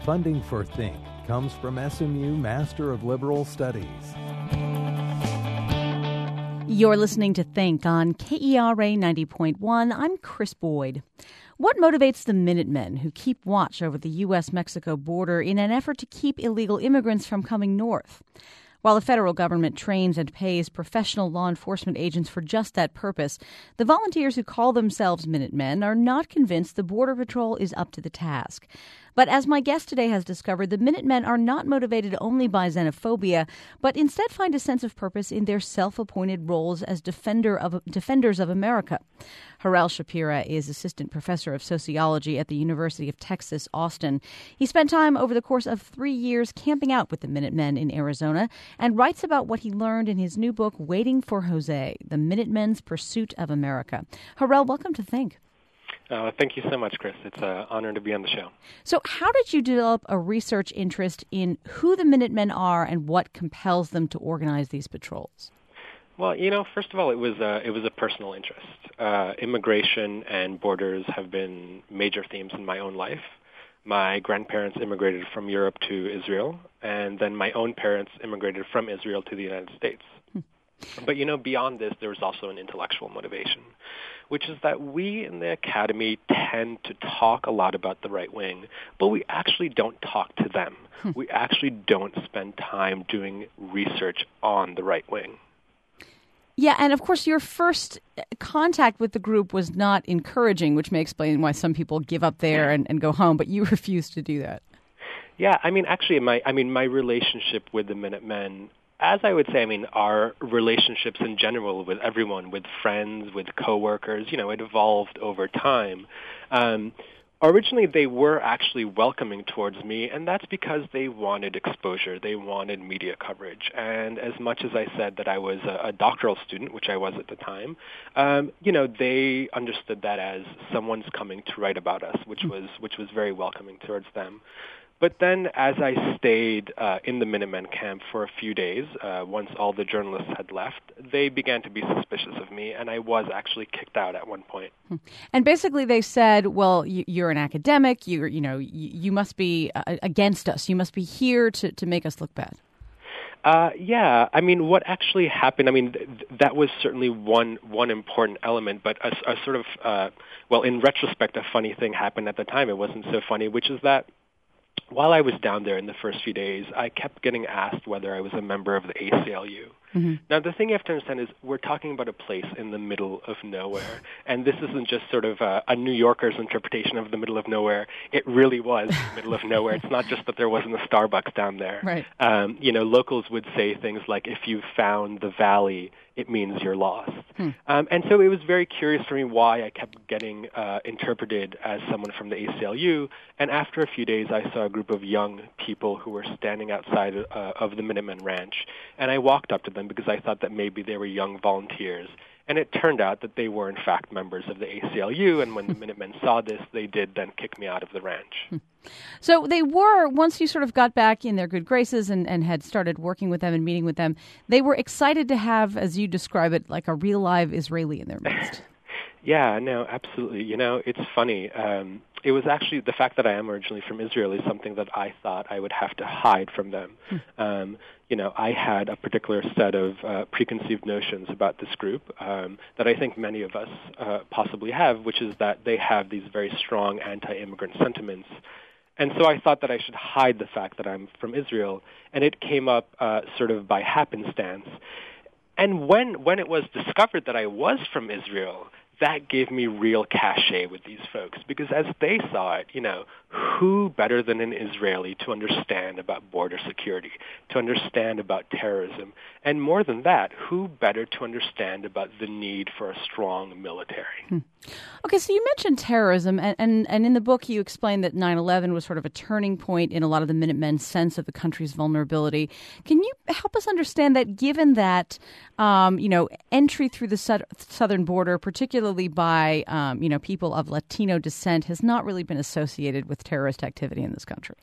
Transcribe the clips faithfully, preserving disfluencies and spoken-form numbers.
Funding for Think comes from S M U Master of Liberal Studies. You're listening to Think on K E R A ninety point one. I'm Chris Boyd. What motivates the Minutemen who keep watch over the U S Mexico border in an effort to keep illegal immigrants from coming north? While the federal government trains and pays professional law enforcement agents for just that purpose, the volunteers who call themselves Minutemen are not convinced the Border Patrol is up to the task. But as my guest today has discovered, the Minutemen are not motivated only by xenophobia, but instead find a sense of purpose in their self-appointed roles as defender of defenders of America. Harel Shapira is assistant professor of sociology at the University of Texas, Austin. He spent time over the course of three years camping out with the Minutemen in Arizona and writes about what he learned in his new book, Waiting for Jose, The Minutemen's Pursuit of America. Harel, welcome to Think. Uh, thank you so much, Chris. It's an honor to be on the show. So how did you develop a research interest in who the Minutemen are and what compels them to organize these patrols? Well, you know, first of all, it was a, it was a personal interest. Uh, immigration and borders have been major themes in my own life. My grandparents immigrated from Europe to Israel, and then my own parents immigrated from Israel to the United States. Hmm. But, you know, beyond this, there was also an intellectual motivation, which is that we in the academy tend to talk a lot about the right wing, but we actually don't talk to them. Hmm. We actually don't spend time doing research on the right wing. Yeah, and of course your first contact with the group was not encouraging, which may explain why some people give up there and, and go home, but you refused to do that. Yeah, I mean, actually, my I mean, my relationship with the Minutemen, as I would say, I mean, our relationships in general with everyone, with friends, with coworkers, you know, it evolved over time. Um, originally, they were actually welcoming towards me, and that's because they wanted exposure. They wanted media coverage. And as much as I said that I was a, a doctoral student, which I was at the time, um, you know, they understood that as someone's coming to write about us, which was which was very welcoming towards them. But then as I stayed uh, in the Minutemen camp for a few days, uh, once all the journalists had left, they began to be suspicious of me, and I was actually kicked out at one point. And basically they said, well, you, you're an academic, you're, you know, you, you must be uh, against us, you must be here to, to make us look bad. Uh, yeah, I mean, what actually happened, I mean, th- that was certainly one one important element, but a, a sort of, uh, well, in retrospect, a funny thing happened at the time. It wasn't so funny, which is that while I was down there in the first few days, I kept getting asked whether I was a member of the A C L U. Mm-hmm. Now, the thing you have to understand is we're talking about a place in the middle of nowhere, and this isn't just sort of a, a New Yorker's interpretation of the middle of nowhere. It really was the middle of nowhere. It's not just that there wasn't a Starbucks down there. Right. Um, you know, locals would say things like, if you found the valley, it means you're lost. Hmm. Um, and so it was very curious for me why I kept getting uh, interpreted as someone from the A C L U. And after a few days, I saw a group of young people who were standing outside uh, of the Minutemen Ranch. And I walked up to them because I thought that maybe they were young volunteers. And it turned out that they were, in fact, members of the A C L U. And when the Minutemen saw this, they did then kick me out of the ranch. So they were, once you sort of got back in their good graces and, and had started working with them and meeting with them, they were excited to have, as you describe it, like a real live Israeli in their midst. Yeah, no, absolutely. You know, it's funny. Um, it was actually the fact that I am originally from Israel is something that I thought I would have to hide from them. Hmm. Um, you know, I had a particular set of uh, preconceived notions about this group um, that I think many of us uh, possibly have, which is that they have these very strong anti-immigrant sentiments. And so I thought that I should hide the fact that I'm from Israel, and it came up uh, sort of by happenstance. And when when it was discovered that I was from Israel, that gave me real cachet with these folks, because as they saw it, you know, who better than an Israeli to understand about border security, to understand about terrorism, and more than that, who better to understand about the need for a strong military? Hmm. Okay, so you mentioned terrorism, and, and, and in the book you explained that nine eleven was sort of a turning point in a lot of the Minutemen's sense of the country's vulnerability. Can you help us understand that, given that, um, you know, entry through the su- southern border, particularly by, um, you know, people of Latino descent, has not really been associated with terrorist activity in this country?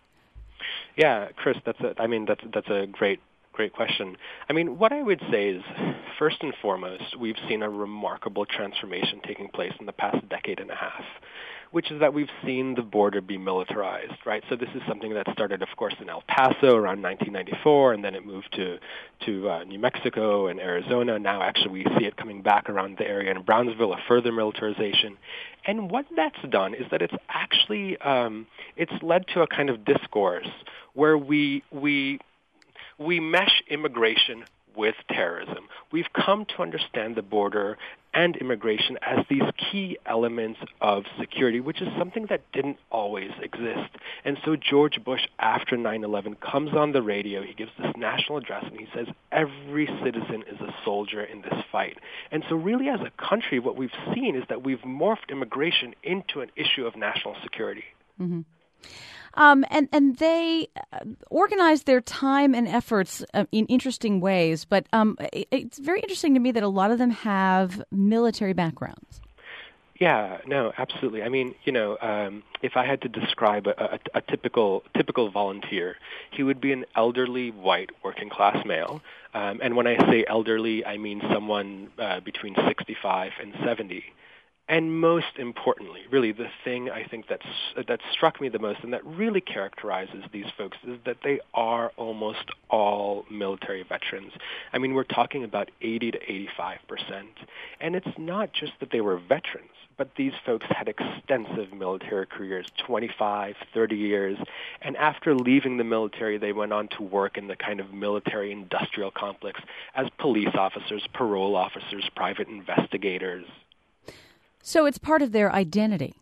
Yeah, Chris, that's a, I mean, that's that's a great Great question. I mean, what I would say is, first and foremost, we've seen a remarkable transformation taking place in the past decade and a half. which is that we've seen the border be militarized, right? So this is something that started, of course, in El Paso around nineteen ninety-four, and then it moved to to uh, New Mexico and Arizona. Now, actually, we see it coming back around the area in Brownsville, a further militarization. And what that's done is that it's actually um, it's led to a kind of discourse where we we we mesh immigration with terrorism. We've come to understand the border and immigration as these key elements of security, which is something that didn't always exist. And so George Bush, after nine eleven, comes on the radio, he gives this national address, and he says, every citizen is a soldier in this fight. And so really as a country, what we've seen is that we've morphed immigration into an issue of national security. Mm-hmm. Um, and, and they uh, organize their time and efforts uh, in interesting ways. But um, it, it's very interesting to me that a lot of them have military backgrounds. Yeah, no, absolutely. I mean, you know, um, if I had to describe a, a, a typical typical volunteer, he would be an elderly, white, working-class male. Um, and when I say elderly, I mean someone uh, between sixty-five and seventy. And most importantly, really the thing I think that's, that struck me the most and that really characterizes these folks is that they are almost all military veterans. I mean, we're talking about eighty to eighty-five percent. And it's not just that they were veterans, but these folks had extensive military careers, twenty-five, thirty years. And after leaving the military, they went on to work in the kind of military-industrial complex as police officers, parole officers, private investigators. So it's part of their identity.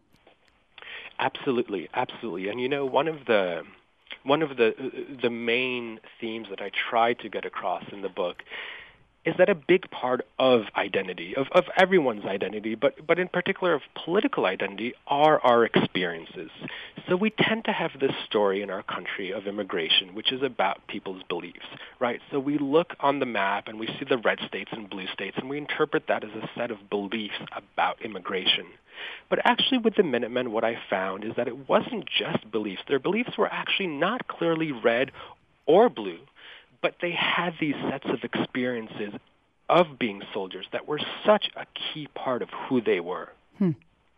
Absolutely, absolutely. And you know, one of the one of the the main themes that I try to get across in the book is that a big part of identity, of, of everyone's identity, but, but in particular of political identity, are our experiences. So we tend to have this story in our country of immigration, which is about people's beliefs, right? So we look on the map and we see the red states and blue states, and we interpret that as a set of beliefs about immigration. But actually with the Minutemen, what I found is that it wasn't just beliefs. Their beliefs were actually not clearly red or blue, but they had these sets of experiences of being soldiers that were such a key part of who they were. Hmm.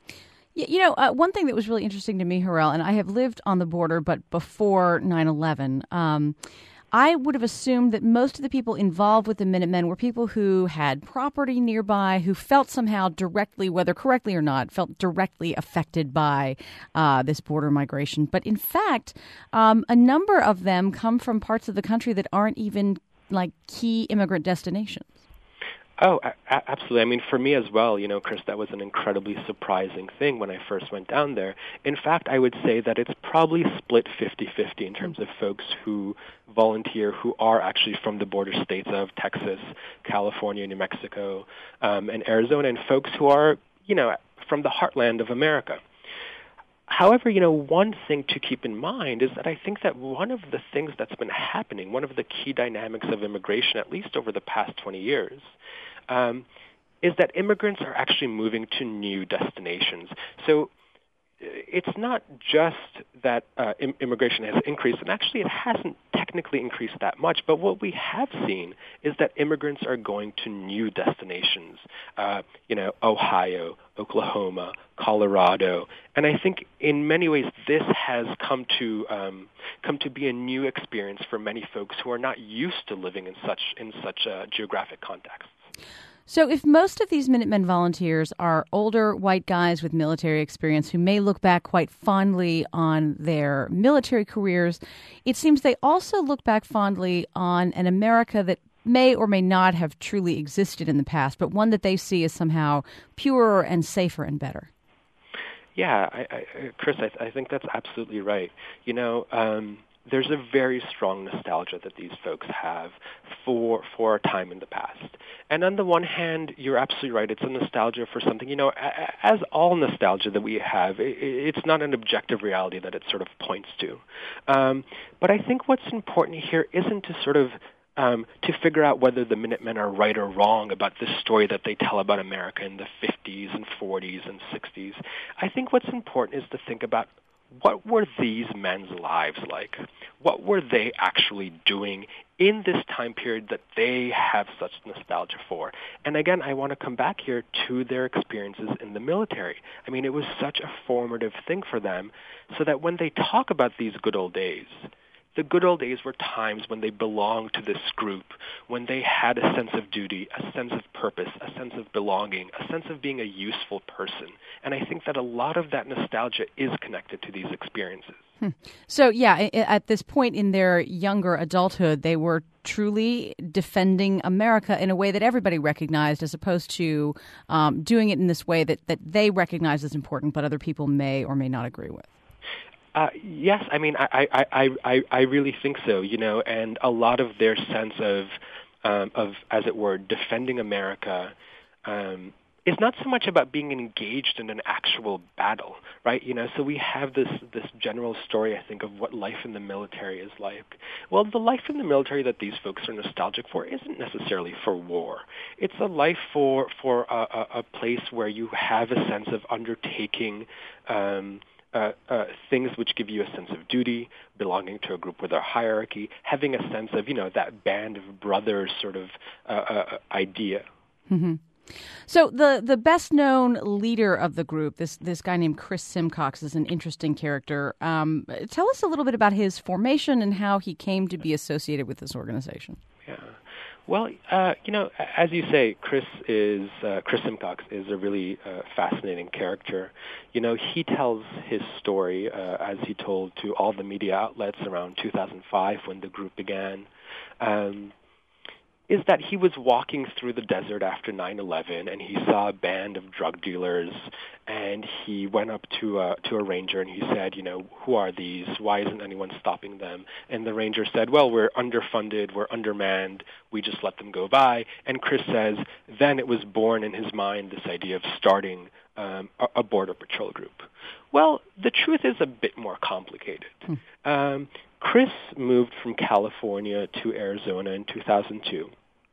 You know, uh, one thing that was really interesting to me, Harel, and I have lived on the border, but before nine eleven, um, I would have assumed that most of the people involved with the Minutemen were people who had property nearby, who felt somehow directly, whether correctly or not, felt directly affected by uh, this border migration. But in fact, um, a number of them come from parts of the country that aren't even like key immigrant destinations. Oh, a- absolutely. I mean, for me as well, you know, Chris, that was an incredibly surprising thing when I first went down there. In fact, I would say that it's probably split fifty-fifty in terms of folks who volunteer who are actually from the border states of Texas, California, New Mexico, um, and Arizona, and folks who are, you know, from the heartland of America. However, you know, one thing to keep in mind is that I think that one of the things that's been happening, one of the key dynamics of immigration, at least over the past twenty years, um, is that immigrants are actually moving to new destinations. So it's not just that uh, im- immigration has increased, and actually it hasn't technically increased that much, but what we have seen is that immigrants are going to new destinations, uh, you know, Ohio, Oklahoma, Colorado, and I think in many ways this has come to um, come to be a new experience for many folks who are not used to living in such in such uh, geographic contexts. So if most of these Minutemen volunteers are older white guys with military experience who may look back quite fondly on their military careers, it seems they also look back fondly on an America that may or may not have truly existed in the past, but one that they see as somehow purer and safer and better. Yeah, I, I, Chris, I, I think that's absolutely right. You know, um, there's a very strong nostalgia that these folks have for for a time in the past. And on the one hand, you're absolutely right. It's a nostalgia for something. You know, as all nostalgia that we have, it's not an objective reality that it sort of points to. Um, but I think what's important here isn't to sort of Um, to figure out whether the Minutemen are right or wrong about this story that they tell about America in the fifties and forties and sixties. I think what's important is to think about what were these men's lives like? What were they actually doing in this time period that they have such nostalgia for. And again, I want to come back here to their experiences in the military. I mean, it was such a formative thing for them, so that when they talk about these good old days, the good old days were times when they belonged to this group, when they had a sense of duty, a sense of purpose, a sense of belonging, a sense of being a useful person. And I think that a lot of that nostalgia is connected to these experiences. Hmm. So, yeah, at this point in their younger adulthood, they were truly defending America in a way that everybody recognized, as opposed to um, doing it in this way that, that they recognize as important, but other people may or may not agree with. Uh, yes, I mean, I, I, I, I, I really think so, you know, and a lot of their sense of, um, of as it were, defending America um, is not so much about being engaged in an actual battle, right? You know, so we have this, this general story, I think, of what life in the military is like. Well, the life in the military that these folks are nostalgic for isn't necessarily for war. It's a life for, for a, a, a place where you have a sense of undertaking um Uh, uh, things which give you a sense of duty, belonging to a group with a hierarchy, having a sense of, you know, that band of brothers sort of uh, uh, idea. Mm-hmm. So the, the best-known leader of the group, this this guy named Chris Simcox, is an interesting character. Um, tell us a little bit about his formation and how he came to be associated with this organization. Yeah. Well, uh, you know, as you say, Chris is uh, Chris Simcox is a really uh, fascinating character. You know, he tells his story uh, as he told to all the media outlets around two thousand five when the group began. Um, is that he was walking through the desert after nine eleven, and he saw a band of drug dealers, and he went up to a, to a ranger, and he said, you know, who are these? Why isn't anyone stopping them? And the ranger said, well, we're underfunded, we're undermanned, we just let them go by. And Chris says, then it was born in his mind this idea of starting um, a, a border patrol group. Well, the truth is a bit more complicated. Hmm. Um, Chris moved from California to Arizona in two thousand two.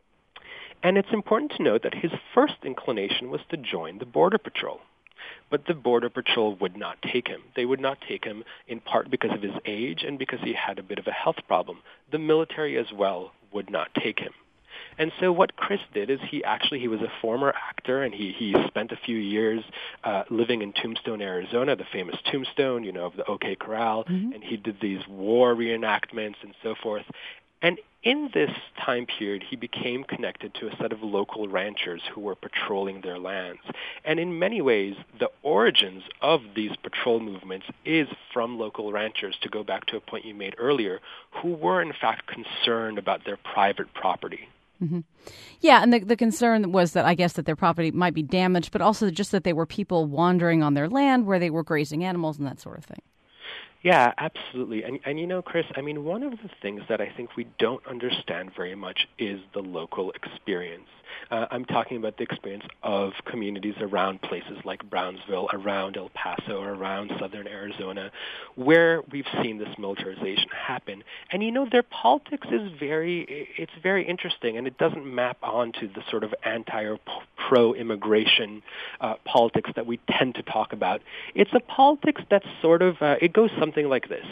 And it's important to note that his first inclination was to join the Border Patrol. But the Border Patrol would not take him. They would not take him in part because of his age and because he had a bit of a health problem. The military as well would not take him. And so what Chris did is he actually, he was a former actor, and he, he spent a few years uh, living in Tombstone, Arizona, the famous Tombstone, you know, of the OK Corral, mm-hmm. and he did these war reenactments and so forth. And in this time period, he became connected to a set of local ranchers who were patrolling their lands. And in many ways, the origins of these patrol movements is from local ranchers, to go back to a point you made earlier, who were in fact concerned about their private property. Mm-hmm. Yeah, and the, the concern was that I guess that their property might be damaged, but also just that they were people wandering on their land where they were grazing animals and that sort of thing. Yeah, absolutely. And, and you know, Chris, I mean, one of the things that I think we don't understand very much is the local experience. Uh, I'm talking about the experience of communities around places like Brownsville, around El Paso, around southern Arizona, where we've seen this militarization happen. And, you know, their politics is very, it's very interesting, and it doesn't map onto the sort of anti or pro-immigration uh, politics that we tend to talk about. It's a politics that's sort of, uh, it goes something like this.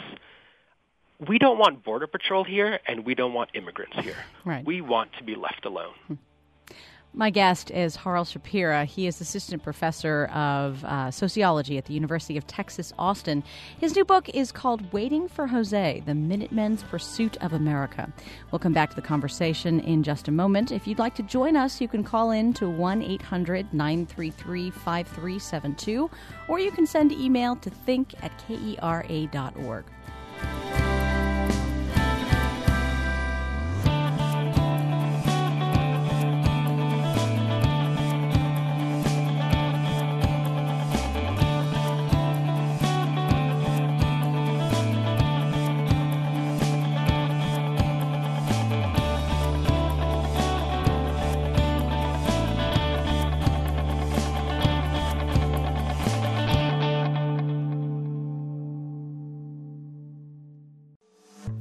We don't want Border Patrol here, and we don't want immigrants here. Right. We want to be left alone. Hmm. My guest is Harel Shapira. He is assistant professor of uh, sociology at the University of Texas, Austin. His new book is called Waiting for Jose, The Minutemen's Pursuit of America. We'll come back to the conversation in just a moment. If you'd like to join us, you can call in to one eight hundred nine three three five three seven two, or you can send email to think at kera dot org.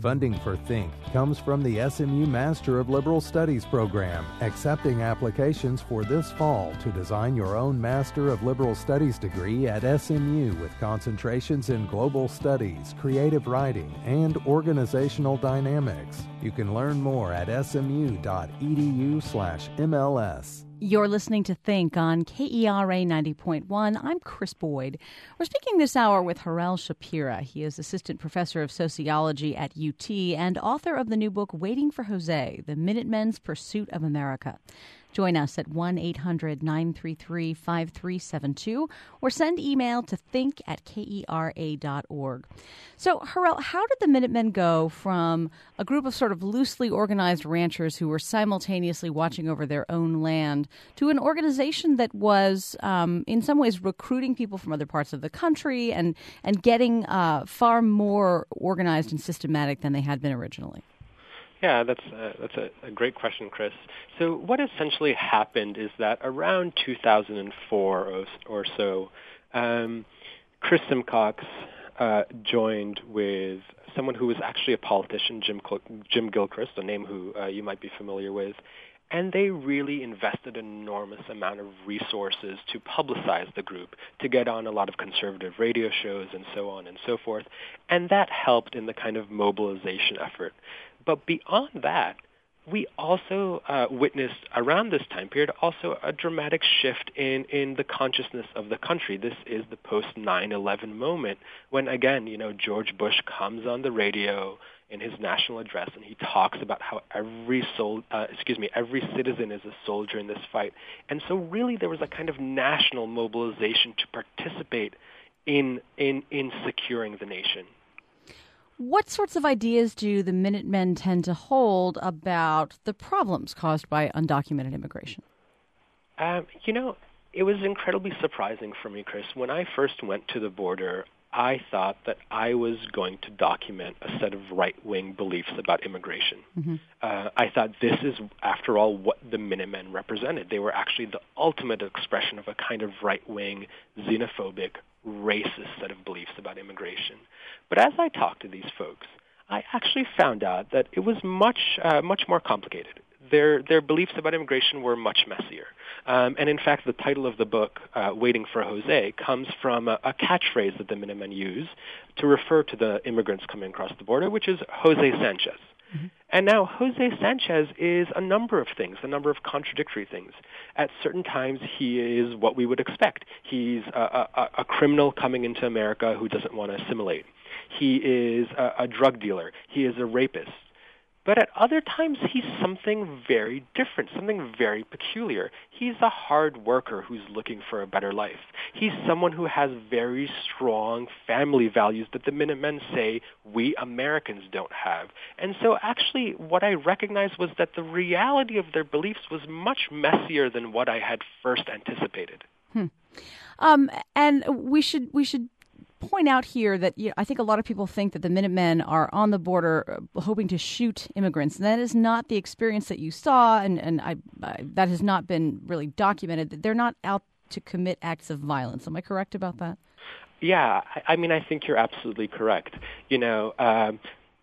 Funding for Think comes from the S M U Master of Liberal Studies program, accepting applications for this fall to design your own Master of Liberal Studies degree at S M U with concentrations in global studies, creative writing, and organizational dynamics. You can learn more at smu.edu slash MLS. You're listening to Think on K E R A ninety point one. I'm Chris Boyd. We're speaking this hour with Harel Shapira. He is Assistant Professor of Sociology at U T and author of the new book, Waiting for Jose, The Minutemen's Pursuit of America. Join us at one eight hundred nine three three five three seven two or send email to think at kera dot org. So, Harel, how did the Minutemen go from a group of sort of loosely organized ranchers who were simultaneously watching over their own land to an organization that was, um, in some ways, recruiting people from other parts of the country and, and getting uh, far more organized and systematic than they had been originally? Yeah, that's uh, that's a, a great question, Chris. So what essentially happened is that around two thousand four or, or so, um, Chris Simcox uh, joined with someone who was actually a politician, Jim Jim Gilchrist, a name who uh, you might be familiar with, and they really invested an enormous amount of resources to publicize the group, to get on a lot of conservative radio shows and so on and so forth, and that helped in the kind of mobilization effort. But beyond that, we also uh, witnessed around this time period also a dramatic shift in, in the consciousness of the country. This is the post nine eleven moment when, again, you know, George Bush comes on the radio in his national address and he talks about how every sol- uh, excuse me, every citizen is a soldier in this fight. And so really there was a kind of national mobilization to participate in in, in securing the nation. What sorts of ideas do the Minutemen tend to hold about the problems caused by undocumented immigration? Um, you know, it was incredibly surprising for me, Chris. When I first went to the border, I thought that I was going to document a set of right-wing beliefs about immigration. Mm-hmm. Uh, I thought this is, after all, what the Minutemen represented. They were actually the ultimate expression of a kind of right-wing, xenophobic, racist set of beliefs about immigration. But as I talked to these folks, I actually found out that it was much, uh, much more complicated. Their their beliefs about immigration were much messier. Um, and in fact, the title of the book, uh, Waiting for Jose, comes from a, a catchphrase that the Minutemen use to refer to the immigrants coming across the border, which is Jose Sanchez. Mm-hmm. And now Jose Sanchez is a number of things, a number of contradictory things. At certain times, he is what we would expect. He's a, a, a criminal coming into America who doesn't want to assimilate. He is a, a drug dealer. He is a rapist. But at other times, he's something very different, something very peculiar. He's a hard worker who's looking for a better life. He's someone who has very strong family values that the Minutemen say we Americans don't have. And so actually what I recognized was that the reality of their beliefs was much messier than what I had first anticipated. Hmm. Um, and we should we should... point out here that you know, I think a lot of people think that the Minutemen are on the border uh, hoping to shoot immigrants. And that is not the experience that you saw, and, and I, I, that has not been really documented. They're not out to commit acts of violence. Am I correct about that? Yeah, I, I mean, I think you're absolutely correct. You know, um,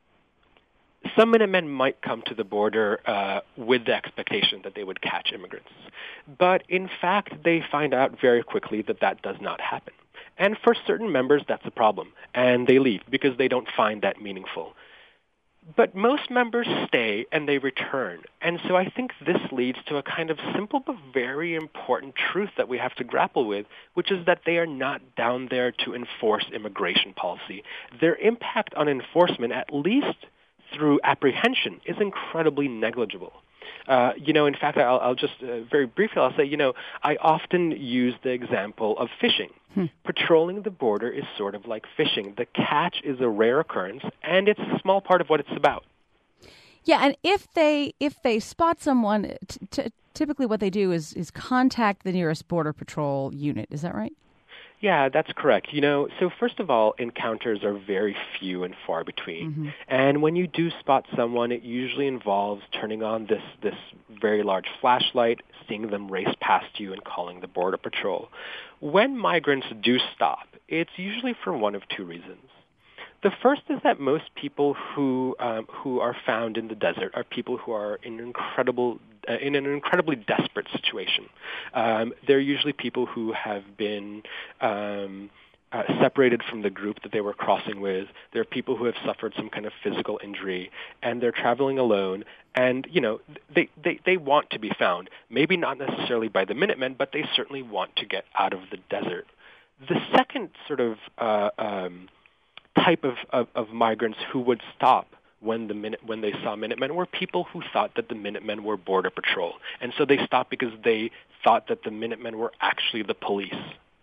some Minutemen might come to the border uh, with the expectation that they would catch immigrants. But in fact, they find out very quickly that that does not happen. And for certain members, that's a problem, and they leave because they don't find that meaningful. But most members stay and they return. And so I think this leads to a kind of simple but very important truth that we have to grapple with, which is that they are not down there to enforce immigration policy. Their impact on enforcement, at least through apprehension, is incredibly negligible. Uh, you know, in fact, I'll, I'll just uh, very briefly, I'll say, you know, I often use the example of fishing. Hmm. Patrolling the border is sort of like fishing. The catch is a rare occurrence, and it's a small part of what it's about. Yeah, and if they if they spot someone, t- t- typically what they do is is contact the nearest Border Patrol unit. Is that right? Yeah, that's correct. You know, so first of all, encounters are very few and far between. Mm-hmm. And when you do spot someone, it usually involves turning on this, this very large flashlight, seeing them race past you, and calling the Border Patrol. When migrants do stop, it's usually for one of two reasons. The first is that most people who um, who are found in the desert are people who are in incredible uh, in an incredibly desperate situation. Um, they're usually people who have been um, uh, separated from the group that they were crossing with. They're people who have suffered some kind of physical injury, and they're traveling alone. And you know, they, they, they want to be found. Maybe not necessarily by the Minutemen, but they certainly want to get out of the desert. The second sort of uh, um, type of, of, of migrants who would stop when the minute when they saw Minutemen were people who thought that the Minutemen were Border Patrol, and so they stopped because they thought that the Minutemen were actually the police.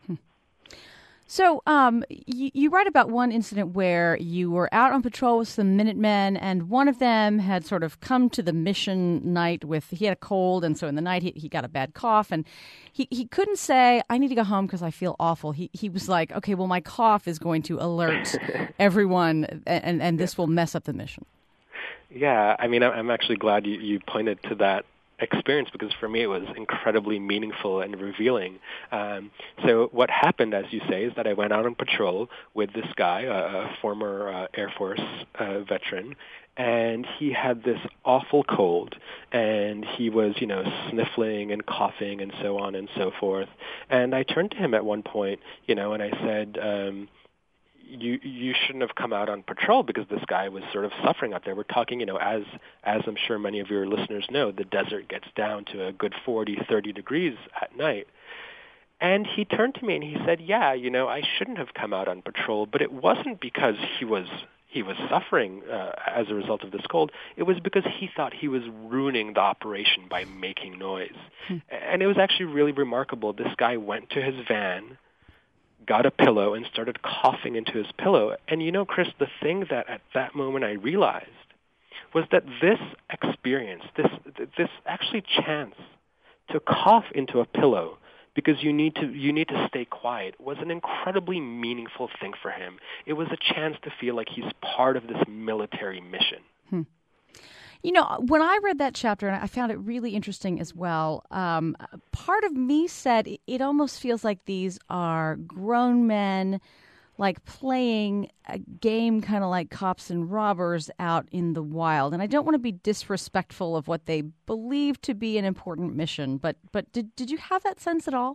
So um, you, you write about one incident where you were out on patrol with some Minutemen, and one of them had sort of come to the mission night with, he had a cold, and so in the night he, he got a bad cough, and he, he couldn't say, I need to go home because I feel awful. He he was like, okay, well, my cough is going to alert everyone, and, and this will mess up the mission. Yeah, I mean, I'm actually glad you, you pointed to that experience, because for me it was incredibly meaningful and revealing. Um, so what happened, as you say, is that I went out on patrol with this guy, a, a former uh, Air Force uh, veteran, and he had this awful cold, and he was, you know, sniffling and coughing and so on and so forth. And I turned to him at one point, you know, and I said, um, you you shouldn't have come out on patrol because this guy was sort of suffering out there. We're talking, you know, as as I'm sure many of your listeners know, the desert gets down to a good forty, thirty degrees at night. And he turned to me and he said, yeah, you know, I shouldn't have come out on patrol, but it wasn't because he was he was suffering uh, as a result of this cold. It was because he thought he was ruining the operation by making noise. Hmm. And it was actually really remarkable. This guy went to his van, got a pillow, and started coughing into his pillow. And you know, Chris, the thing that at that moment I realized was that this experience, this this actually chance to cough into a pillow because you need to you need to stay quiet was an incredibly meaningful thing for him. It was a chance to feel like he's part of this military mission. Hmm. You know, when I read that chapter, and I found it really interesting as well, um, part of me said it, it almost feels like these are grown men, like playing a game kind of like cops and robbers out in the wild. And I don't want to be disrespectful of what they believe to be an important mission, but but did did you have that sense at all?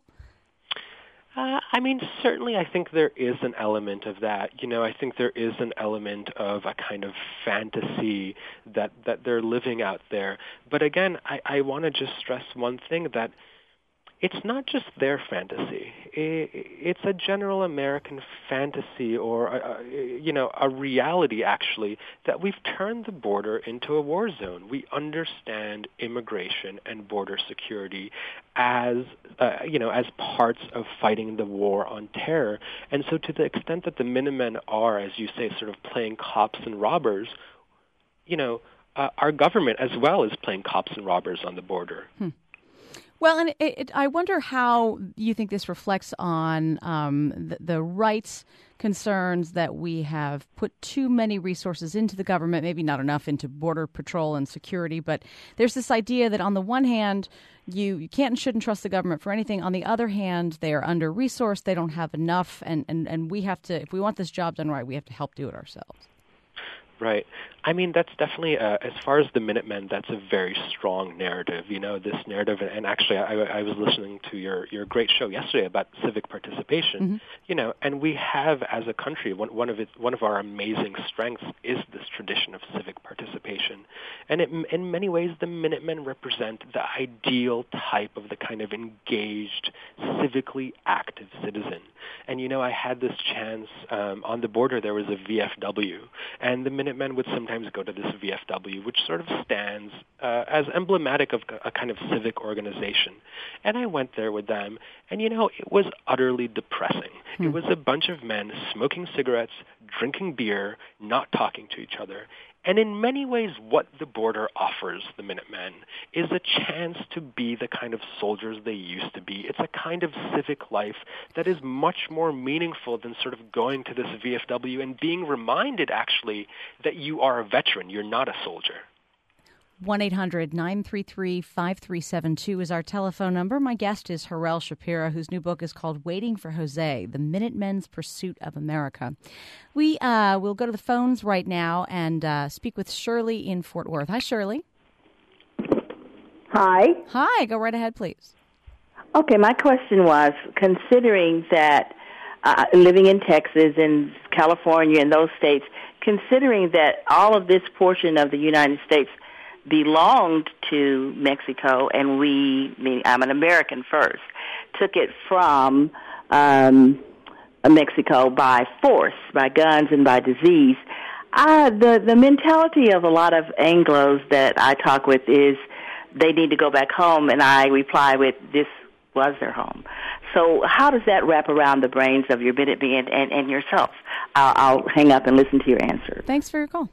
Uh, I mean, certainly I think there is an element of that. You know, I think there is an element of a kind of fantasy that, that they're living out there. But again, I, I want to just stress one thing, that it's not just their fantasy. It's a general American fantasy, or, a, a, you know, a reality, actually, that we've turned the border into a war zone. We understand immigration and border security as, uh, you know, as parts of fighting the war on terror. And so to the extent that the Minutemen are, as you say, sort of playing cops and robbers, you know, uh, our government as well is playing cops and robbers on the border. Hmm. Well, and it, it, I wonder how you think this reflects on um, the, the rights concerns that we have put too many resources into the government, maybe not enough into border patrol and security. But there's this idea that on the one hand, you, you can't and shouldn't trust the government for anything. On the other hand, they are under-resourced. They don't have enough. And, and, and we have to, if we want this job done right, we have to help do it ourselves. Right. I mean, that's definitely, uh, as far as the Minutemen, that's a very strong narrative. You know, this narrative, and actually I, I was listening to your, your great show yesterday about civic participation, mm-hmm. you know, and we have, as a country, one, one of it, one of our amazing strengths is this tradition of civic participation. And it, in many ways, the Minutemen represent the ideal type of the kind of engaged, civically active citizen. And, you know, I had this chance um, on the border. There was a V F W, and the Minutemen would sometimes go to this V F W, which sort of stands uh, as emblematic of a kind of civic organization. And I went there with them, and, you know, it was utterly depressing. Hmm. It was a bunch of men smoking cigarettes, drinking beer, not talking to each other. And in many ways, what the border offers the Minutemen is a chance to be the kind of soldiers they used to be. It's a kind of civic life that is much more meaningful than sort of going to this V F W and being reminded, actually, that you are a veteran. You're not a soldier. one eight hundred nine three three five three seven two is our telephone number. My guest is Harel Shapira, whose new book is called Waiting for Jose, The Minutemen's Pursuit of America. We uh, will go to the phones right now and uh, speak with Shirley in Fort Worth. Hi, Shirley. Hi. Hi. Go right ahead, please. Okay, my question was, considering that uh, living in Texas and California and those states, considering that all of this portion of the United States belonged to Mexico, and we, meaning I'm an American first, took it from um, Mexico by force, by guns and by disease. Uh, the, the mentality of a lot of Anglos that I talk with is they need to go back home, and I reply with, this was their home. So how does that wrap around the brains of your Minutemen and, and yourself? I'll, I'll hang up and listen to your answer. Thanks for your call.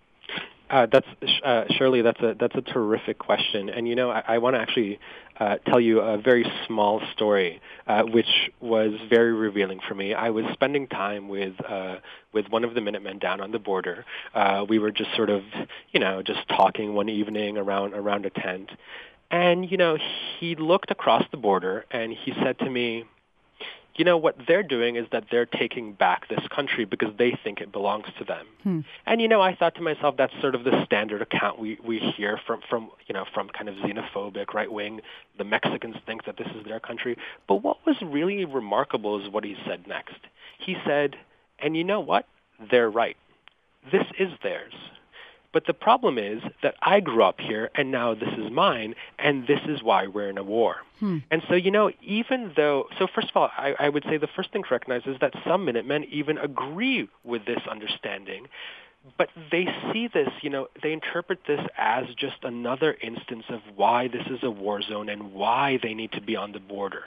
Uh, that's uh, Shirley. That's a that's a terrific question, and you know I, I want to actually uh, tell you a very small story, uh, which was very revealing for me. I was spending time with uh, with one of the Minutemen down on the border. Uh, we were just sort of you know just talking one evening around around a tent, and you know he looked across the border and he said to me, you know, what they're doing is that they're taking back this country because they think it belongs to them. Hmm. And, you know, I thought to myself, that's sort of the standard account we, we hear from, from, you know, from kind of xenophobic, right-wing, the Mexicans think that this is their country. But what was really remarkable is what he said next. He said, and you know what? They're right. This is theirs. But the problem is that I grew up here, and now this is mine, and this is why we're in a war. Hmm. And so, you know, even though, so first of all, I, I would say the first thing to recognize is that some Minutemen even agree with this understanding, but they see this, you know, they interpret this as just another instance of why this is a war zone and why they need to be on the border.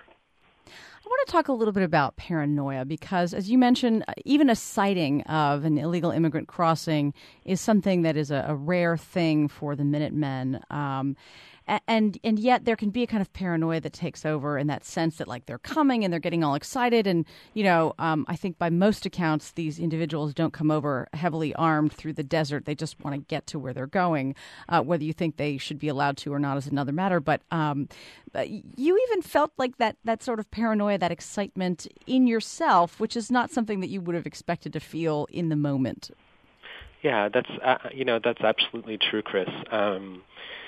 I want to talk a little bit about paranoia because, as you mentioned, even a sighting of an illegal immigrant crossing is something that is a, a rare thing for the Minutemen. Um, and and yet there can be a kind of paranoia that takes over in that sense that, like, they're coming and they're getting all excited. And, you know, um, I think by most accounts, these individuals don't come over heavily armed through the desert. They just want to get to where they're going. Uh, whether you think they should be allowed to or not is another matter. But um, you even felt like that, that sort of paranoia, that excitement in yourself, which is not something that you would have expected to feel in the moment. Yeah, that's, uh, you know, that's absolutely true, Chris. Um,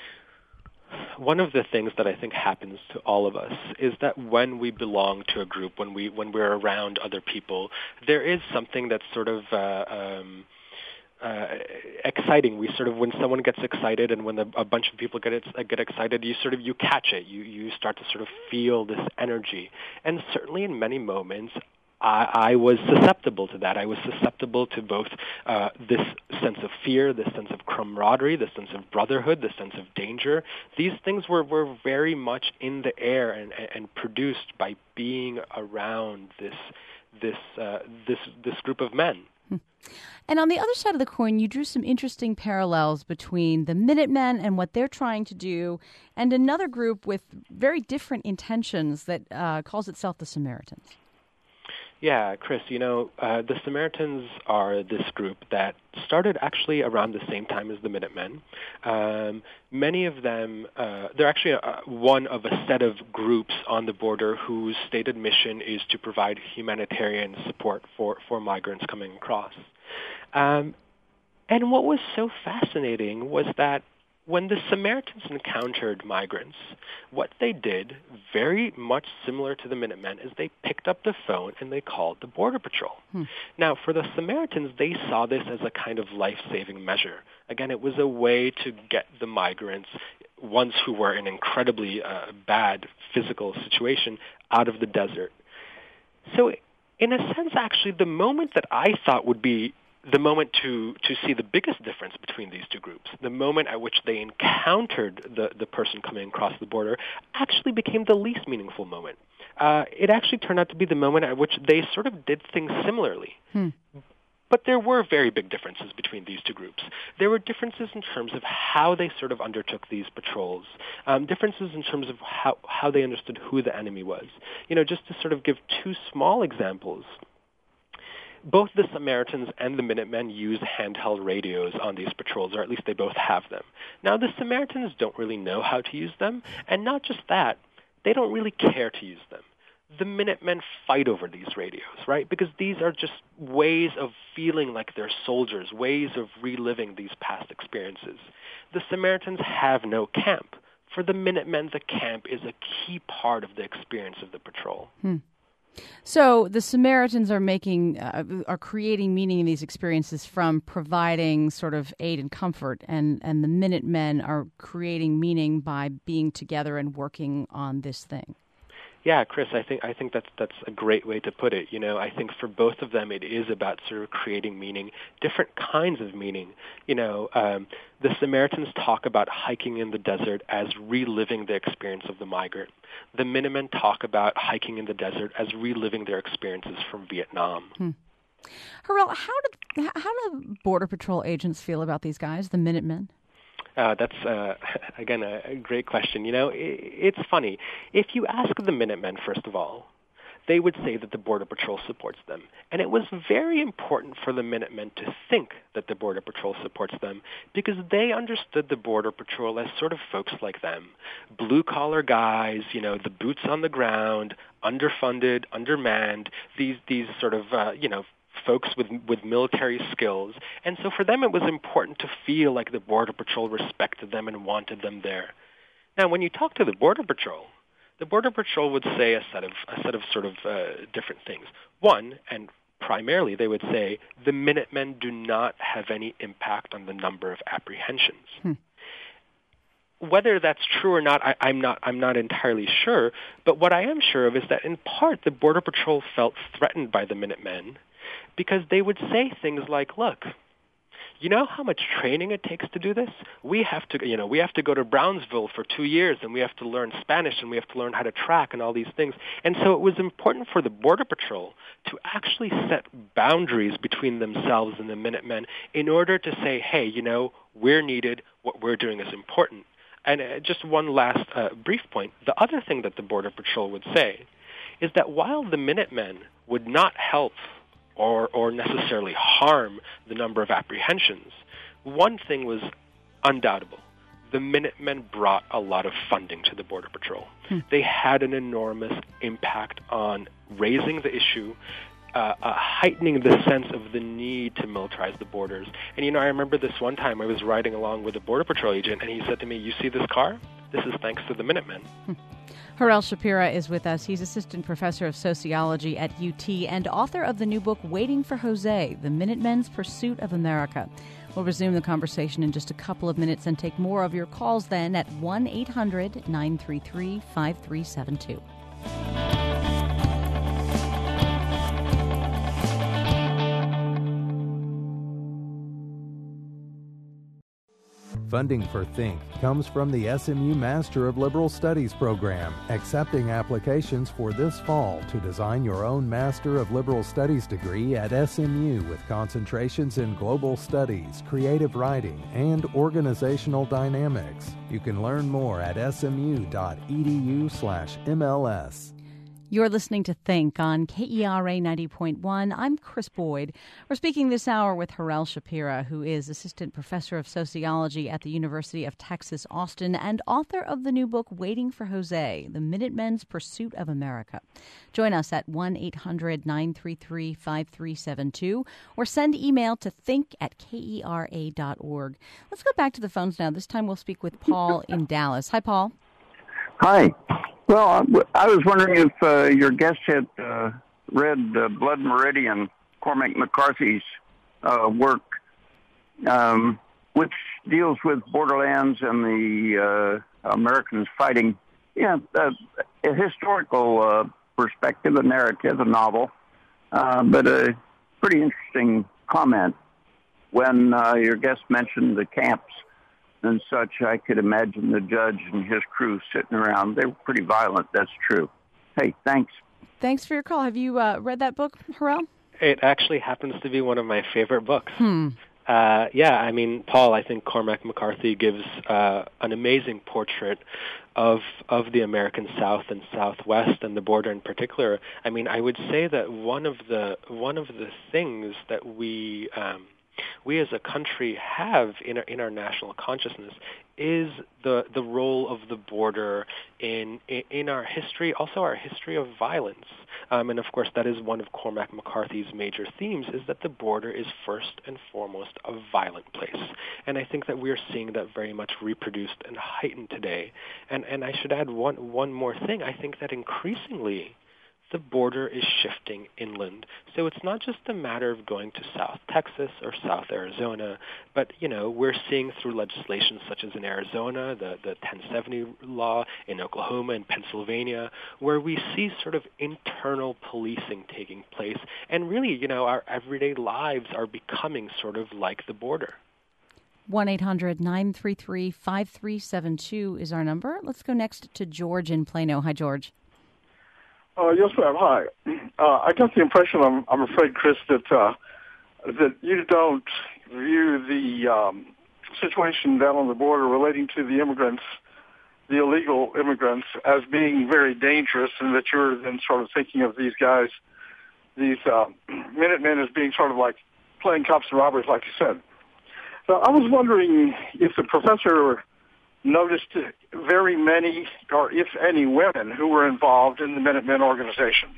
One of the things that I think happens to all of us is that when we belong to a group, when we when we're around other people, there is something that's sort of uh, um, uh, exciting. We sort of, when someone gets excited and when the, a bunch of people get it, get excited, you sort of you catch it. You you start to sort of feel this energy, and certainly in many moments, I, I was susceptible to that. I was susceptible to both uh, this sense of fear, this sense of camaraderie, this sense of brotherhood, this sense of danger. These things were, were very much in the air and, and produced by being around this this uh, this this group of men. And on the other side of the coin, you drew some interesting parallels between the Minutemen and what they're trying to do and another group with very different intentions that uh, calls itself the Samaritans. Yeah, Chris, you know, uh, the Samaritans are this group that started actually around the same time as the Minutemen. Um, many of them, uh, they're actually uh, one of a set of groups on the border whose stated mission is to provide humanitarian support for, for migrants coming across. Um, and what was so fascinating was that when the Samaritans encountered migrants, what they did, very much similar to the Minutemen, is they picked up the phone and they called the Border Patrol. Hmm. Now, for the Samaritans, they saw this as a kind of life-saving measure. Again, it was a way to get the migrants, ones who were in incredibly uh, bad physical situation, out of the desert. So, in a sense, actually, the moment that I thought would be the moment to, to see the biggest difference between these two groups, the moment at which they encountered the, the person coming across the border, actually became the least meaningful moment. Uh, it actually turned out to be the moment at which they sort of did things similarly. Hmm. But there were very big differences between these two groups. There were differences in terms of how they sort of undertook these patrols, um, differences in terms of how, how they understood who the enemy was. You know, just to sort of give two small examples. both the Samaritans and the Minutemen use handheld radios on these patrols, or at least they both have them. Now, the Samaritans don't really know how to use them, and not just that, they don't really care to use them. The Minutemen fight over these radios, right? Because these are just ways of feeling like they're soldiers, ways of reliving these past experiences. The Samaritans have no camp. For the Minutemen, the camp is a key part of the experience of the patrol. Hmm. So the Samaritans are making, uh, are creating meaning in these experiences from providing sort of aid and comfort, and, and the Minutemen are creating meaning by being together and working on this thing. Yeah, Chris, I think I think that's that's a great way to put it. You know, I think for both of them, it is about sort of creating meaning, different kinds of meaning. You know, um, the Samaritans talk about hiking in the desert as reliving the experience of the migrant. The Minutemen talk about hiking in the desert as reliving their experiences from Vietnam. Hmm. Harel, how did how do Border Patrol agents feel about these guys, the Minutemen? Uh, that's, uh, again, a, a great question. You know, it, it's funny. If you ask the Minutemen, first of all, they would say that the Border Patrol supports them. And it was very important for the Minutemen to think that the Border Patrol supports them because they understood the Border Patrol as sort of folks like them. Blue-collar guys, you know, the boots on the ground, underfunded, undermanned, these, these sort of, uh, you know, folks with with military skills. And so for them it was important to feel like the Border Patrol respected them and wanted them there. Now, when you talk to the Border Patrol, the Border Patrol would say a set of a set of sort of uh, different things. One, and primarily they would say, the Minutemen do not have any impact on the number of apprehensions. Hmm. Whether that's true or not, I, I'm not I'm not entirely sure. But what I am sure of is that in part the Border Patrol felt threatened by the Minutemen because they would say things like, look, you know how much training it takes to do this? We have to, you know, we have to go to Brownsville for two years and we have to learn Spanish and we have to learn how to track and all these things. And so it was important for the Border Patrol to actually set boundaries between themselves and the Minutemen in order to say, hey, you know, we're needed, what we're doing is important. And uh, just one last uh, brief point. The other thing that the Border Patrol would say is that while the Minutemen would not help or, or necessarily harm the number of apprehensions, one thing was undoubtable. The Minutemen brought a lot of funding to the Border Patrol. Hmm. They had an enormous impact on raising the issue, Uh, uh, heightening the sense of the need to militarize the borders. And, you know, I remember this one time I was riding along with a Border Patrol agent, and he said to me, you see this car? This is thanks to the Minutemen. Hmm. Harel Shapira is with us. He's assistant professor of sociology at U T and author of the new book, Waiting for Jose, The Minutemen's Pursuit of America. We'll resume the conversation in just a couple of minutes and take more of your calls then at one eight hundred nine three three five three seven two. Funding for Think comes from the S M U Master of Liberal Studies program, accepting applications for this fall to design your own Master of Liberal Studies degree at S M U with concentrations in global studies, creative writing, and organizational dynamics. You can learn more at smu.edu slash MLS. You're listening to Think on K E R A ninety point one. I'm Chris Boyd. We're speaking this hour with Harel Shapira, who is Assistant Professor of Sociology at the University of Texas, Austin, and author of the new book, Waiting for Jose, The Minutemen's Pursuit of America. Join us at one eight hundred nine three three five three seven two or send email to think at K E R A dot org. Let's go back to the phones now. This time we'll speak with Paul in Dallas. Hi, Paul. Hi. Well, I was wondering if uh, your guest had uh, read uh, Blood Meridian, Cormac McCarthy's uh, work, um, which deals with borderlands and the uh, Americans fighting. Yeah, uh, a historical uh, perspective, a narrative, a novel, uh, but a pretty interesting comment. When uh, your guest mentioned the camps and such, I could imagine the judge and his crew sitting around. They were pretty violent, that's true. Hey, thanks. Thanks for your call. Have you uh, read that book, Harel? It actually happens to be one of my favorite books. Hmm. Uh, yeah, I mean, Paul, I think Cormac McCarthy gives uh, an amazing portrait of of the American South and Southwest and the border in particular. I mean, I would say that one of the one of the things that we um, we as a country have in our, in our national consciousness is the the role of the border in in, in our history, also our history of violence. Um, and of course, that is one of Cormac McCarthy's major themes, is that the border is first and foremost a violent place. And I think that we are seeing that very much reproduced and heightened today. And and I should add one one more thing. I think that increasingly the border is shifting inland. So it's not just a matter of going to South Texas or South Arizona, but, you know, we're seeing through legislation such as in Arizona, the, the ten seventy law, in Oklahoma and Pennsylvania, where we see sort of internal policing taking place. And really, you know, our everyday lives are becoming sort of like the border. one eight hundred nine three three five three seven two is our number. Let's go next to George in Plano. Hi, George. Uh, yes, ma'am. Hi. Uh, I got the impression, I'm, I'm afraid, Chris, that uh, that you don't view the um, situation down on the border relating to the immigrants, the illegal immigrants, as being very dangerous, and that you're then sort of thinking of these guys, these uh, Minutemen, as being sort of like playing cops and robbers, like you said. So I was wondering if the professor noticed very many, or if any, women who were involved in the Minutemen organization.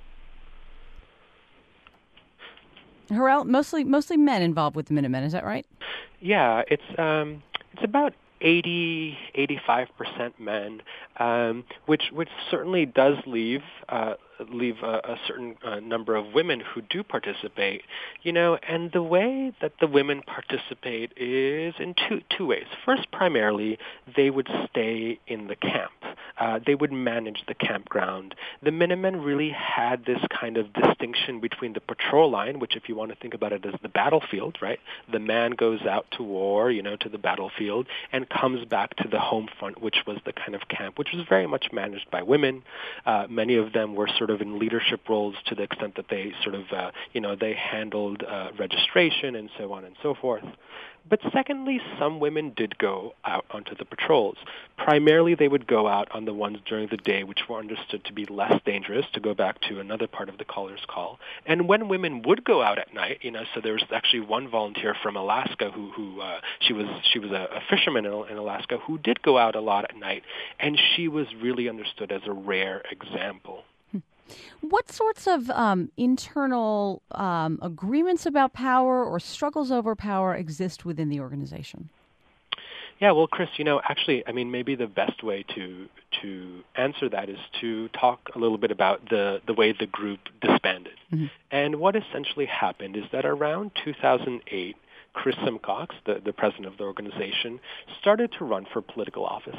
Harel, mostly mostly men involved with the Minutemen, is that right? Yeah, it's um, it's about eighty, eighty-five percent men, um, which which certainly does leave uh, leave a, a certain uh, number of women who do participate, you know, and the way that the women participate is in two two ways. First, primarily, they would stay in the camp. Uh, they would manage the campground. The Minutemen really had this kind of distinction between the patrol line, which if you want to think about it as the battlefield, right? The man goes out to war, you know, to the battlefield, and comes back to the home front, which was the kind of camp, which was very much managed by women. Uh, many of them were sort of in leadership roles to the extent that they sort of, uh, you know, they handled uh, registration and so on and so forth. But secondly, some women did go out onto the patrols. Primarily, they would go out on the ones during the day, which were understood to be less dangerous, to go back to another part of the caller's call. And when women would go out at night, you know, so there was actually one volunteer from Alaska who, who uh, she was she was a, a fisherman in, in Alaska who did go out a lot at night, and she was really understood as a rare example. What sorts of um, internal um, agreements about power or struggles over power exist within the organization? Yeah, well, Chris, you know, actually, I mean, maybe the best way to to answer that is to talk a little bit about the, the way the group disbanded. Mm-hmm. And what essentially happened is that around two thousand eight, Chris Simcox, the, the president of the organization, started to run for political office.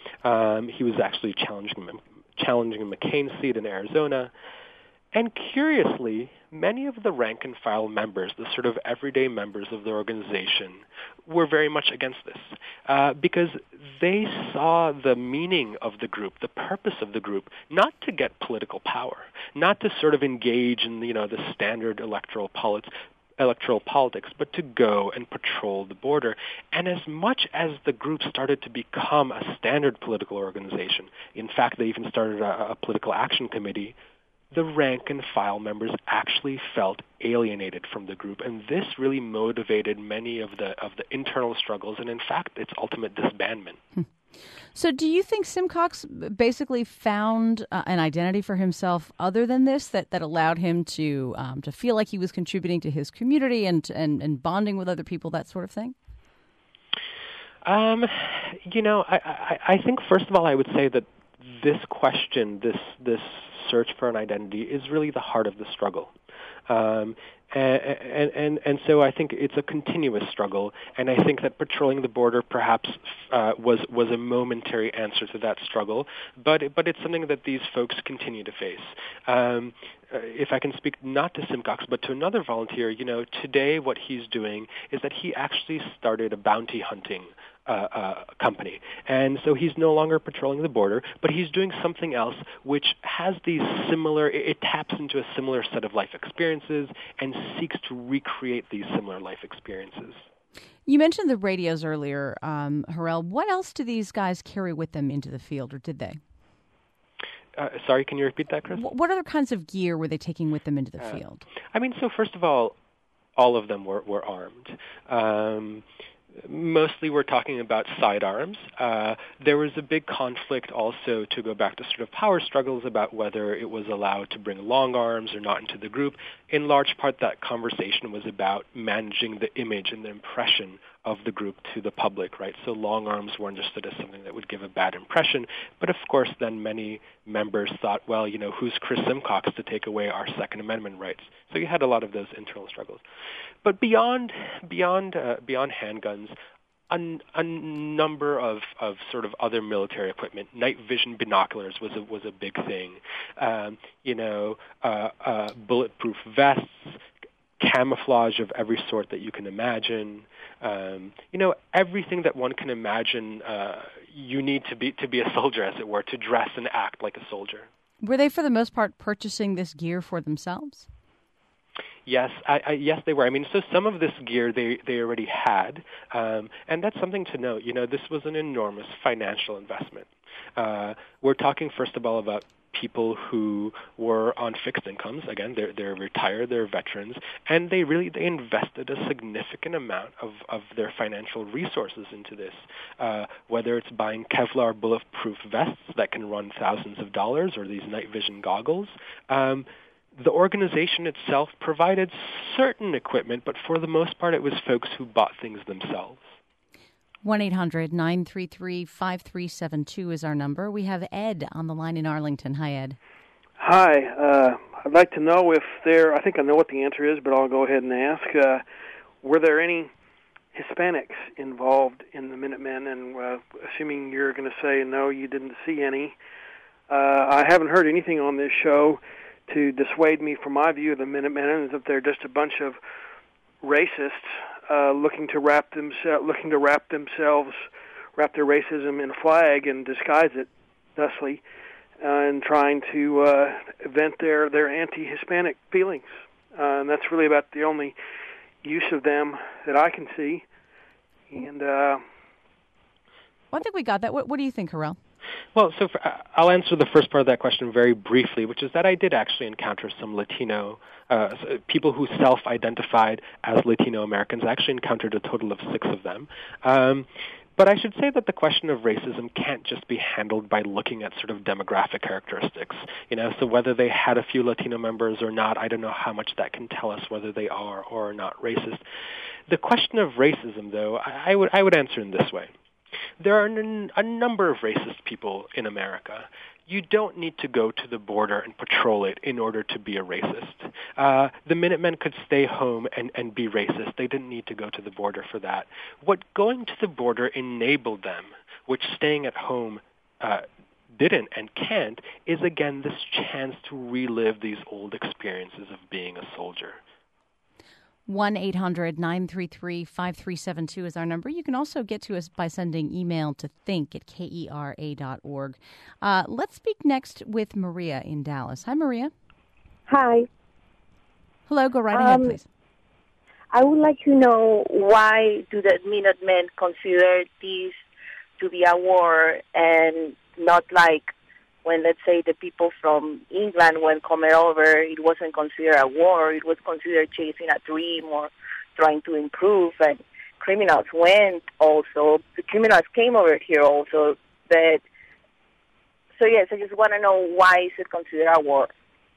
Um, he was actually challenging challenging a McCain seat in Arizona. And curiously, many of the rank-and-file members, the sort of everyday members of the organization, were very much against this uh, because they saw the meaning of the group, the purpose of the group, not to get political power, not to sort of engage in, you know, the standard electoral politics, electoral politics, but to go and patrol the border. And as much as the group started to become a standard political organization, in fact, they even started a, a political action committee, the rank-and-file members actually felt alienated from the group, and this really motivated many of the of the internal struggles, and in fact, its ultimate disbandment. Hmm. So do you think Simcox basically found uh, an identity for himself other than this that, that allowed him to um, to feel like he was contributing to his community and, and, and bonding with other people, that sort of thing? Um, you know, I, I, I think, first of all, I would say that this question, this this search for an identity, is really the heart of the struggle. Um, and, and, and, and so I think it's a continuous struggle, and I think that patrolling the border perhaps uh, was was a momentary answer to that struggle, but but it's something that these folks continue to face. Um, if I can speak not to Simcox, but to another volunteer, you know, today what he's doing is that he actually started a bounty hunting Uh, uh, company. And so he's no longer patrolling the border, but he's doing something else which has these similar, it, it taps into a similar set of life experiences and seeks to recreate these similar life experiences. You mentioned the radios earlier, um, Harel. What else do these guys carry with them into the field, or did they? Uh, sorry, can you repeat that, Chris? What other kinds of gear were they taking with them into the uh, field? I mean, so first of all, all of them were, were armed. Um, mostly we're talking about sidearms. Uh, there was a big conflict also, to go back to sort of power struggles, about whether it was allowed to bring long arms or not into the group. In large part, that conversation was about managing the image and the impression of the group to the public, right? So long arms were understood as something that would give a bad impression. But of course, then many members thought, well, you know, who's Chris Simcox to take away our Second Amendment rights? So you had a lot of those internal struggles. But beyond beyond uh, beyond handguns, a, a number of, of sort of other military equipment, night vision binoculars was a, was a big thing. Um, you know, uh, uh, bulletproof vests, camouflage of every sort that you can imagine. Um, you know, everything that one can imagine uh, you need to be to be a soldier, as it were, to dress and act like a soldier. Were they, for the most part, purchasing this gear for themselves? Yes, I, I, yes, they were. I mean, so some of this gear they, they already had, um, and that's something to note. You know, this was an enormous financial investment. Uh, we're talking, first of all, about people who were on fixed incomes. Again, they're, they're retired, they're veterans, and they really they invested a significant amount of, of their financial resources into this, uh, whether it's buying Kevlar bulletproof vests that can run thousands of dollars or these night vision goggles. Um, the organization itself provided certain equipment, but for the most part, it was folks who bought things themselves. one eight hundred nine three three five three seven two is our number. We have Ed on the line in Arlington. Hi, Ed. Hi. Uh, I'd like to know if there, I think I know what the answer is, but I'll go ahead and ask, uh, were there any Hispanics involved in the Minutemen? And uh, assuming you're going to say no, you didn't see any. Uh, I haven't heard anything on this show to dissuade me from my view of the Minutemen, is that they're just a bunch of racists uh, looking to wrap themselves, looking to wrap themselves, wrap their racism in a flag and disguise it thusly, uh, and trying to uh, vent their, their anti-Hispanic feelings. Uh, and that's really about the only use of them that I can see. And uh, well, I think we got that. What, what do you think, Harel? Well, so for, uh, I'll answer the first part of that question very briefly, which is that I did actually encounter some Latino uh, people who self-identified as Latino Americans. I actually encountered a total of six of them. Um, but I should say that the question of racism can't just be handled by looking at sort of demographic characteristics. You know, so whether they had a few Latino members or not, I don't know how much that can tell us whether they are or are not racist. The question of racism, though, I, I would I would answer in this way. There are n- a number of racist people in America. You don't need to go to the border and patrol it in order to be a racist. Uh, the Minutemen could stay home and, and be racist. They didn't need to go to the border for that. What going to the border enabled them, which staying at home uh, didn't and can't, is again this chance to relive these old experiences of being a soldier. one eight hundred nine three three five three seven two is our number. You can also get to us by sending email to think at K E R A dot org. Uh, let's speak next with Maria in Dallas. Hi, Maria. Hi. Hello, go right um, ahead, please. I would like to know, why do the Minutemen consider this to be a war and not like when, let's say, the people from England, when coming over, it wasn't considered a war, it was considered chasing a dream or trying to improve, and criminals went also, the criminals came over here also, but, so yes, I just want to know, why is it considered a war?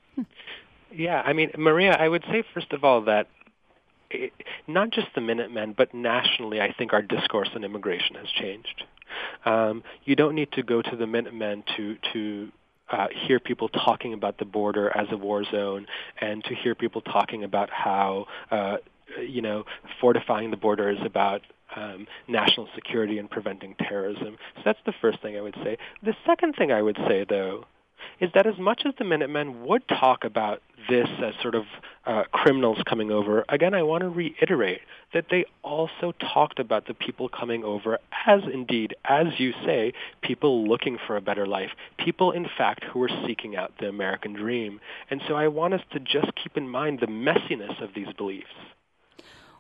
Yeah, I mean, Maria, I would say, first of all, that it, not just the Minutemen, but nationally, I think our discourse on immigration has changed. Um, you don't need to go to the Minutemen to to uh, hear people talking about the border as a war zone, and to hear people talking about how uh, you know fortifying the border is about um, national security and preventing terrorism. So that's the first thing I would say. The second thing I would say, though, is that as much as the Minutemen would talk about this as sort of uh, criminals coming over, again, I want to reiterate that they also talked about the people coming over as, indeed, as you say, people looking for a better life, people, in fact, who were seeking out the American dream. And so I want us to just keep in mind the messiness of these beliefs.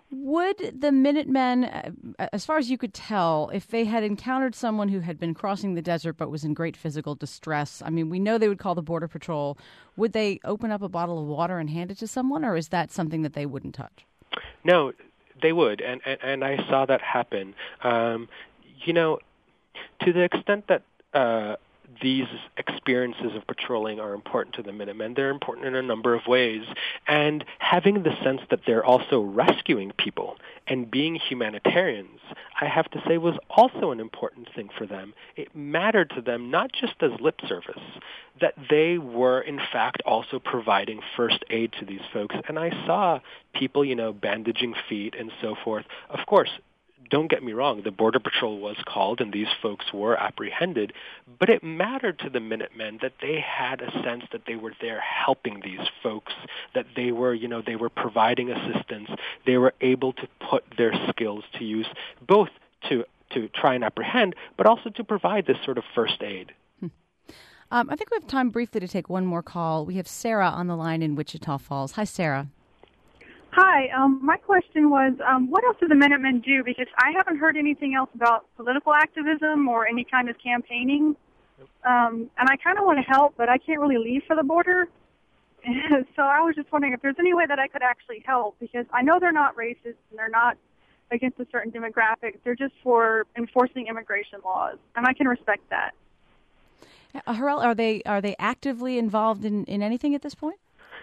Would the Minutemen, uh, as far as you could tell, if they had encountered someone who had been crossing the desert but was in great physical distress, I mean, we know they would call the Border Patrol, would they open up a bottle of water and hand it to someone, or is that something that they wouldn't touch? No, they would, and, and, and I saw that happen. Um, you know, to the extent that uh, these experiences of patrolling are important to the Minutemen, they're important in a number of ways. And having the sense that they're also rescuing people and being humanitarians, I have to say, was also an important thing for them. It mattered to them not just as lip service, that they were, in fact, also providing first aid to these folks. And I saw people, you know, bandaging feet and so forth. Of course, don't get me wrong, the Border Patrol was called and these folks were apprehended, but it mattered to the Minutemen that they had a sense that they were there helping these folks, that they were, you know, they were providing assistance. They were able to put their skills to use, both to, to try and apprehend, but also to provide this sort of first aid. Hmm. Um, I think we have time briefly to take one more call. We have Sarah on the line in Wichita Falls. Hi, Sarah. Hi. Um, my question was, um, what else do the Minutemen do? Because I haven't heard anything else about political activism or any kind of campaigning. Um, and I kind of want to help, but I can't really leave for the border. So I was just wondering if there's any way that I could actually help, because I know they're not racist and they're not against a certain demographic. They're just for enforcing immigration laws, and I can respect that. Uh, Harel, are they are they actively involved in, in anything at this point?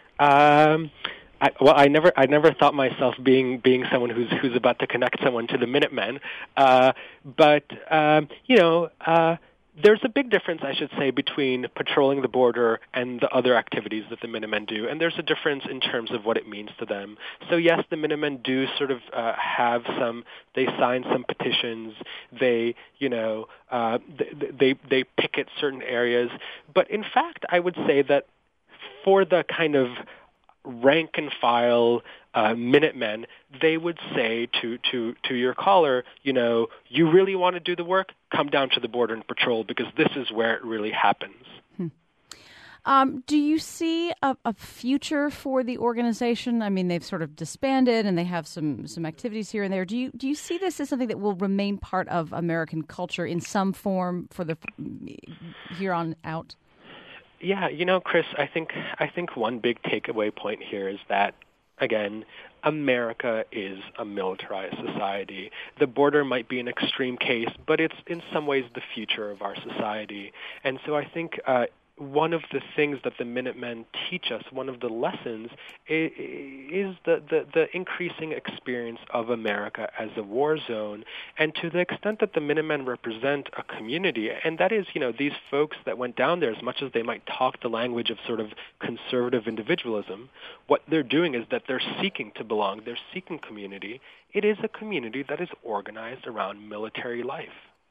Um. I, well, I never, I never thought myself being being someone who's who's about to connect someone to the Minutemen, uh, but um, you know, uh, there's a big difference, I should say, between patrolling the border and the other activities that the Minutemen do, and there's a difference in terms of what it means to them. So yes, the Minutemen do sort of uh, have some, they sign some petitions, they, you know, uh, they, they they picket certain areas, but in fact, I would say that for the kind of rank and file uh, Minutemen, they would say to, to, to your caller, you know, you really want to do the work? Come down to the border and patrol, because this is where it really happens. Hmm. Um, do you see a, a future for the organization? I mean, they've sort of disbanded and they have some, some activities here and there. Do you do you see this as something that will remain part of American culture in some form for the here on out? Yeah, you know, Chris, I think I think one big takeaway point here is that, again, America is a militarized society. The border might be an extreme case, but it's in some ways the future of our society. And so I think uh, one of the things that the Minutemen teach us, one of the lessons, is, is the, the, the increasing experience of America as a war zone. And to the extent that the Minutemen represent a community, and that is, you know, these folks that went down there, as much as they might talk the language of sort of conservative individualism, what they're doing is that they're seeking to belong, they're seeking community. It is a community that is organized around military life.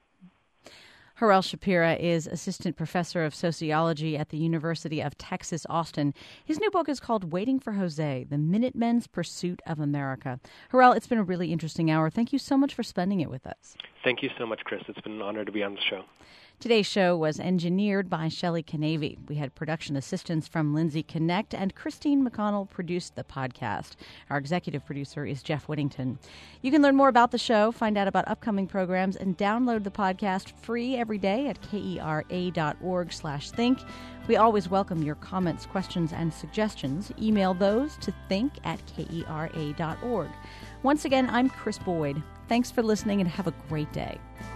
Harel Shapira is assistant professor of sociology at the University of Texas, Austin. His new book is called Waiting for Jose, The Minutemen's Pursuit of America. Harel, it's been a really interesting hour. Thank you so much for spending it with us. Thank you so much, Chris. It's been an honor to be on the show. Today's show was engineered by Shelley Canavy. We had production assistance from Lindsay Connect, and Christine McConnell produced the podcast. Our executive producer is Jeff Whittington. You can learn more about the show, find out about upcoming programs, and download the podcast free every day at kera.org slash think. We always welcome your comments, questions, and suggestions. Email those to think at kera dot org. Once again, I'm Chris Boyd. Thanks for listening and have a great day.